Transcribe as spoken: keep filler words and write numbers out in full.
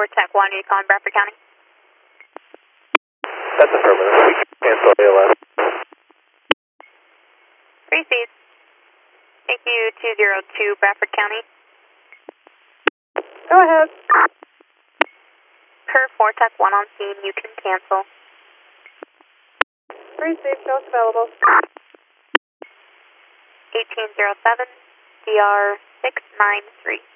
four, Tech one, you calling Bradford County? That's affirmative. We can cancel A L S. Receive. Thank you, two zero two, Bradford County. Go ahead. Per four, Tech one on scene, you can cancel. Receive, show us available. eighteen zero seven, D R six nine three.